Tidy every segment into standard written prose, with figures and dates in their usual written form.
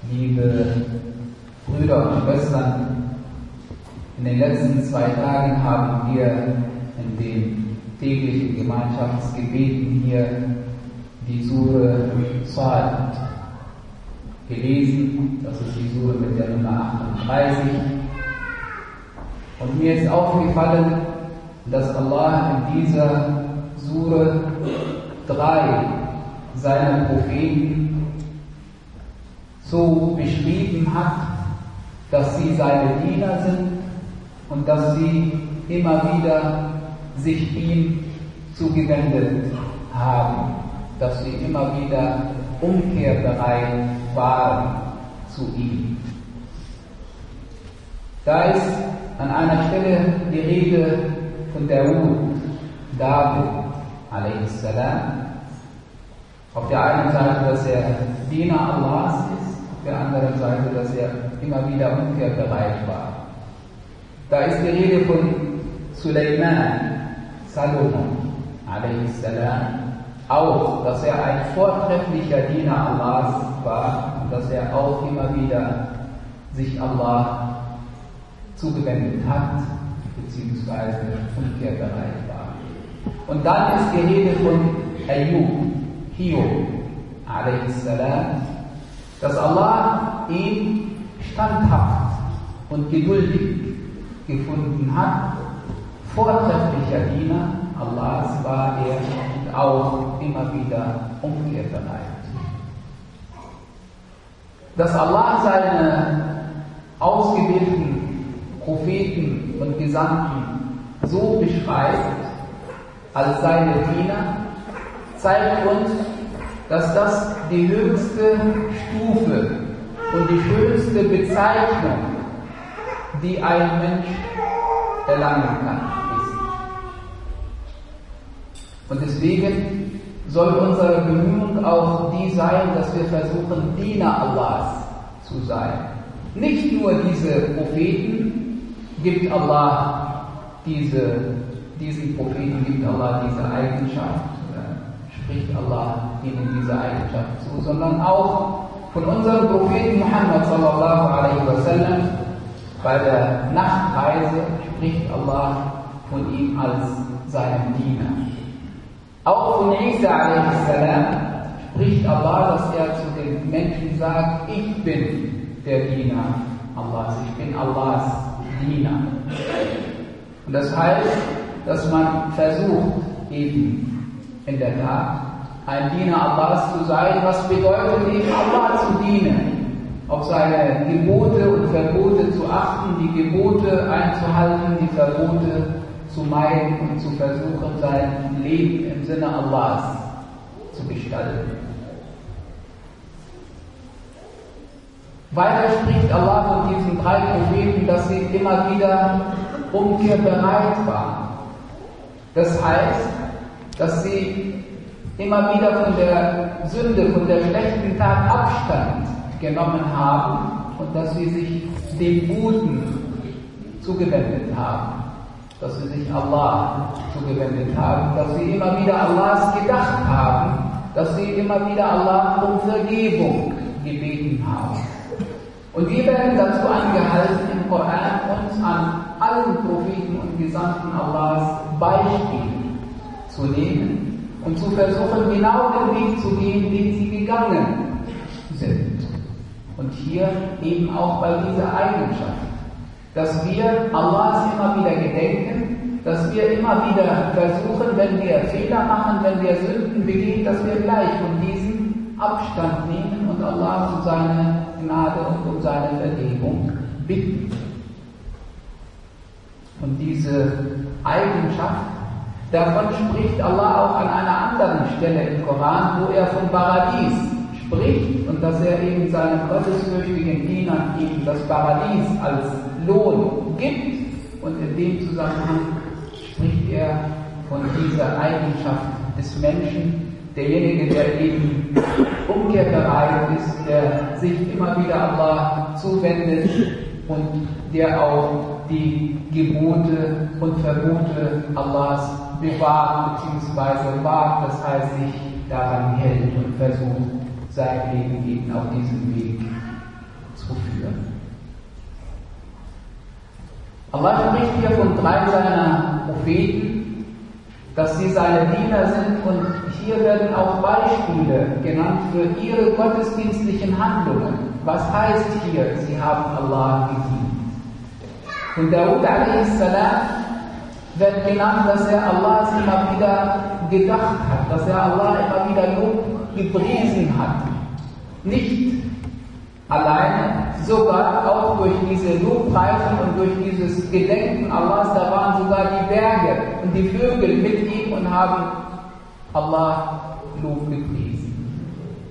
Liebe Brüder und Schwestern, in den letzten 2 Tagen haben wir in den täglichen Gemeinschaftsgebeten hier die Sure Sad gelesen. Das ist die Sure mit der Nummer 38. Und mir ist aufgefallen, dass Allah in dieser Sure 3 seiner Propheten so beschrieben hat, dass sie seine Diener sind und dass sie immer wieder sich ihm zugewendet haben, dass sie immer wieder umkehrbereit waren zu ihm. Da ist an einer Stelle die Rede von David a.s. Auf der einen Seite, dass er Diener Allahs ist, auf der anderen Seite, dass er immer wieder umkehrbereit war. Da ist die Rede von Salomon a.s. auch, dass er ein vortrefflicher Diener Allahs war und dass er auch immer wieder sich Allah zugewendet hat, beziehungsweise umkehrbereit war. Und dann ist die Rede von Hiob a.s., dass Allah ihn standhaft und geduldig gefunden hat. Vortrefflicher Diener Allahs war er und auch immer wieder umkehrbereit. Dass Allah seine ausgewählten Propheten und Gesandten so beschreibt als seine Diener, zeigt uns, dass das die höchste Stufe und die schönste Bezeichnung, die ein Mensch erlangen kann, ist. Und deswegen soll unsere Bemühung auch die sein, dass wir versuchen, Diener Allahs zu sein. Nicht nur diese Propheten gibt Allah diesen Propheten gibt Allah diese Eigenschaft, spricht Allah ihnen diese Eigenschaft zu, sondern auch von unserem Propheten Muhammad sallallahu alaihi wasallam. Bei der Nachtreise spricht Allah von ihm als seinem Diener. Auch von Isa a.s. spricht Allah, dass er zu den Menschen sagt, ich bin der Diener Allahs, ich bin Allahs Diener. Und das heißt, dass man versucht, eben in der Tat ein Diener Allahs zu sein, was bedeutet eben Allah zu dienen, auf seine Gebote und Verbote zu achten, die Gebote einzuhalten, die Verbote zu meiden und zu versuchen, sein Leben im Sinne Allahs zu gestalten. Weiter spricht Allah von diesen 3 Propheten, dass sie immer wieder umkehrbereit waren. Das heißt, dass sie immer wieder von der Sünde, von der schlechten Tat Abstand genommen haben und dass sie sich dem Guten zugewendet haben, dass sie sich Allah zugewendet haben, dass sie immer wieder Allahs gedacht haben, dass sie immer wieder Allah um Vergebung gebeten haben. Und wir werden dazu angehalten, im Koran uns an allen Propheten und Gesandten Allahs Beispiele zu nehmen und zu versuchen, genau den Weg zu gehen, den sie gegangen sind. Und hier eben auch bei dieser Eigenschaft, dass wir Allahs immer wieder gedenken, dass wir immer wieder versuchen, wenn wir Fehler machen, wenn wir Sünden begehen, dass wir gleich von diesem Abstand nehmen und Allah um seine Gnade und um seine Vergebung bitten. Und diese Eigenschaft, davon spricht Allah auch an einer anderen Stelle im Koran, wo er vom Paradies spricht und dass er eben seinen gottesfürchtigen Dienern eben das Paradies als Lohn gibt. Und in dem Zusammenhang spricht er von dieser Eigenschaft des Menschen, derjenige, der eben umkehrbereit ist, der sich immer wieder Allah zuwendet und der auch die Gebote und Verbote Allahs bewahrt bzw. wahrt, das heißt sich daran hält und versucht, sein Leben eben auf diesem Weg Allah spricht hier von 3 seiner Propheten, dass sie seine Diener sind, und hier werden auch Beispiele genannt für ihre gottesdienstlichen Handlungen. Was heißt hier, sie haben Allah gedient? Von Daud a.s. wird genannt, dass er Allah immer wieder gedacht hat, dass er Allah immer wieder Lob gepriesen hat. Nicht alleine, sogar auch durch diese Lobpreisung und durch dieses Gedenken Allahs, da waren sogar die Berge und die Vögel mit ihm und haben Allah Lob gepriesen.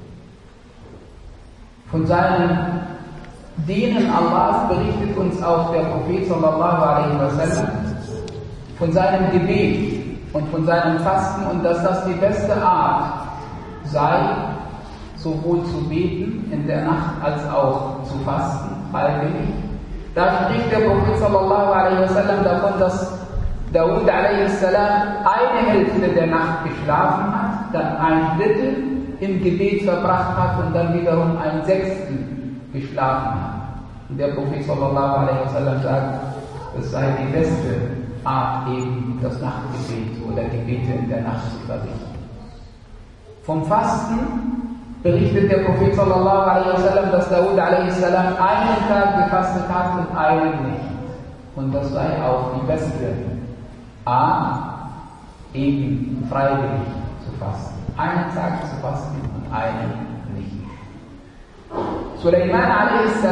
Von seinem Dienen Allahs berichtet uns auch der Prophet sallallahu alaihi wasallam, von seinem Gebet und von seinem Fasten, und dass das die beste Art sei, sowohl zu beten in der Nacht als auch zu fasten, freiwillig. Da spricht der Prophet sallallahu alaihi wasallam davon, dass Daud a.s. eine Hälfte der Nacht geschlafen hat, dann ein Drittel im Gebet verbracht hat und dann wiederum ein Sechstel geschlafen hat. Und der Prophet sallallahu alaihi wasallam sagt, es sei die beste Art, eben das Nachtgebet oder Gebete in der Nacht zu verrichten. Vom Fasten berichtet der Prophet sallallahu alaihi wasallam, dass Daud a.s. einen Tag gefastet hat und einen nicht. Und das sei auch die beste Art, eben freiwillig zu fasten. Einen Tag zu fasten und einen nicht. Sulaiman a.s.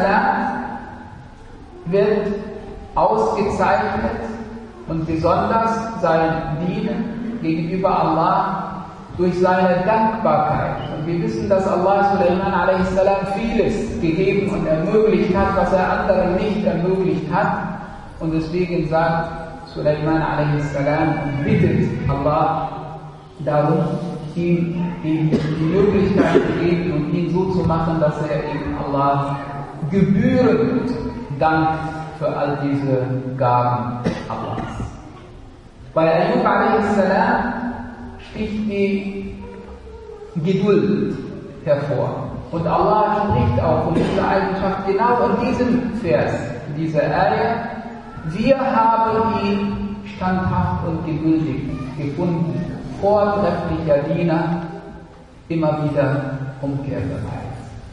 wird ausgezeichnet und besonders sein Dienen gegenüber Allah durch seine Dankbarkeit. Und wir wissen, dass Allah Sulaiman a.s. vieles gegeben und ermöglicht hat, was er anderen nicht ermöglicht hat. Und deswegen sagt Sulaiman a.s. und bittet Allah darum, ihm die Möglichkeit zu geben und ihn so zu machen, dass er eben Allah gebührend dankt für all diese Gaben Allahs. Bei Ayub a.s. sticht die Geduld hervor. Und Allah spricht auch von dieser Eigenschaft genau in diesem Vers, in dieser Ayah. Wir haben ihn standhaft und geduldig gefunden, vortrefflicher Diener, immer wieder umkehrbereit.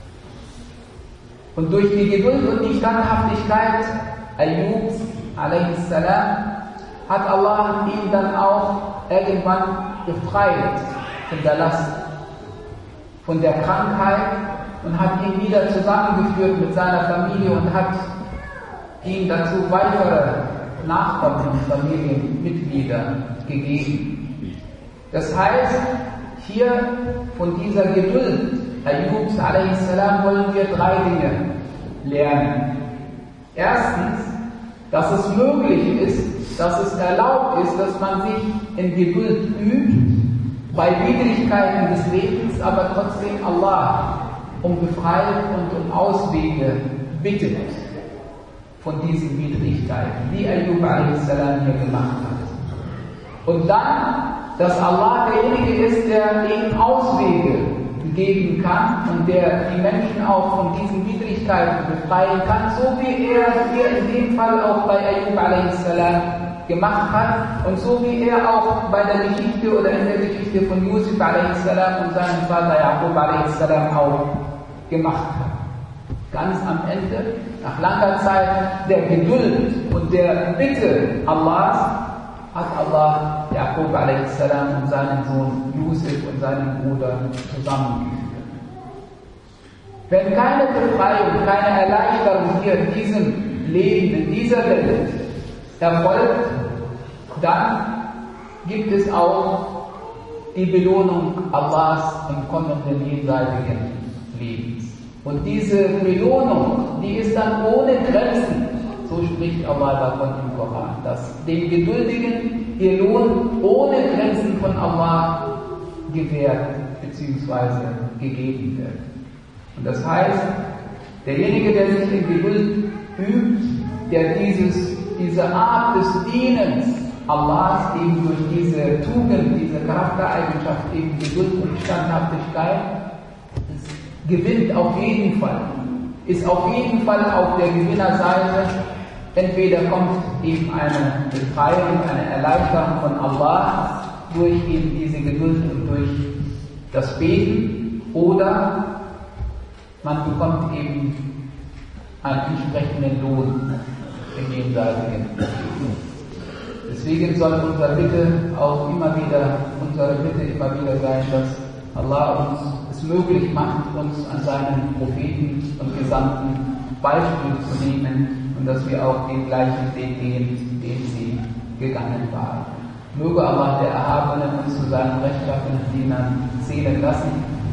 Und durch die Geduld und die Standhaftigkeit Ayyubs a.s. hat Allah ihn dann auch irgendwann befreit von der Last, von der Krankheit, und hat ihn wieder zusammengeführt mit seiner Familie und hat ihm dazu weitere Nachkommen und Familienmitglieder gegeben. Das heißt, hier von dieser Geduld Ayyubs a.s. wollen wir 3 Dinge lernen. Erstens, dass es möglich ist, dass es erlaubt ist, dass man sich in Geduld übt, bei Widrigkeiten des Lebens, aber trotzdem Allah um Befreiung und um Auswege bittet von diesen Widrigkeiten, wie Ayyub a.s. hier gemacht hat. Und dann, dass Allah derjenige ist, der eben Auswege geben kann und der die Menschen auch von diesen Widrigkeiten befreien kann, so wie er hier in dem Fall auch bei Ayyub a.s. gemacht hat und so wie er auch bei der Geschichte oder in der Geschichte von Yusuf a.s. und seinem Vater Yaqub a.s. auch gemacht hat. Ganz am Ende, nach langer Zeit der Geduld und der Bitte Allahs, hat Allah Yaqub a.s. und seinen Sohn Yusuf und seinen Bruder zusammengeführt. Wenn keine Befreiung, keine Erleichterung hier in diesem Leben, in dieser Welt erfolgt, dann gibt es auch die Belohnung Allahs im kommenden jenseitigen Lebens. Und diese Belohnung, die ist dann ohne Grenzen. So spricht Allah davon im Koran, dass dem Geduldigen ihr Lohn ohne Grenzen von Allah gewährt bzw. gegeben wird. Und das heißt, derjenige, der sich in Geduld übt, der diese Art des Dienens Allahs eben durch diese Tugend, diese Charaktereigenschaft, eben Geduld und Standhaftigkeit, gewinnt auf jeden Fall, ist auf jeden Fall auf der Gewinnerseite Entweder kommt eben eine Befreiung, eine Erleichterung von Allah durch eben diese Geduld und durch das Beten, oder man bekommt eben einen entsprechenden Lohn im Jenseitigen. Deswegen soll unsere Bitte immer wieder sein, dass Allah uns es möglich macht, uns an seinen Propheten und Gesandten Beispiel zu nehmen und dass wir auch den gleichen Weg gehen, den sie gegangen waren. Möge Allah der Erhabene uns zu seinen rechtschaffenen Dienern zählen lassen.